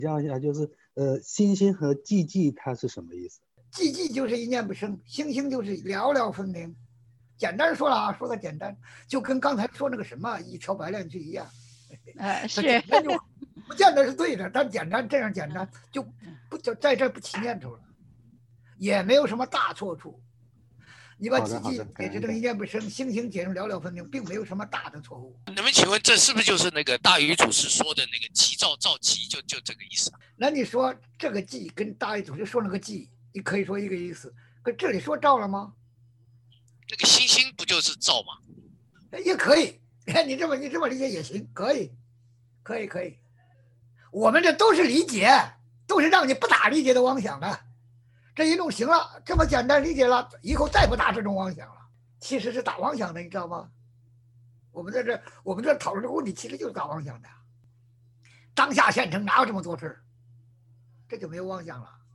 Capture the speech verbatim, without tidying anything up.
教一下，就是呃，星星和寂寂它是什么意思？ 寂寂就是一念不生，星星就是寥寥分明。简单说了啊，说的简单，就跟刚才说那个什么一条白链锯一样。 呃，是， 简单就不见得是对的，但简单这样简单就不就在这不起念头了，也没有什么大错处。你把寂寂解释成一念不生，星星解成寥寥分明，并没有什么大的错误。 那么请问这是不是就是那个大禹祖师说的那个寂照照寂，就就这个意思？ 那你说这个寂跟大禹祖师说那个寂，你可以说一个意思，可这里说照了吗？ 那个星星不就是照吗？ 也可以，你这么你这么理解也行，可以，可以可以。我们这都是理解，都是让你不打理解的妄想的。这一弄行了，这么简单理解了，以后再不打这种妄想了。其实是打妄想的，你知道吗？我们在这我们这讨论这个问题，其实就是打妄想的。当下现成哪有这么多事儿？这就没有妄想了。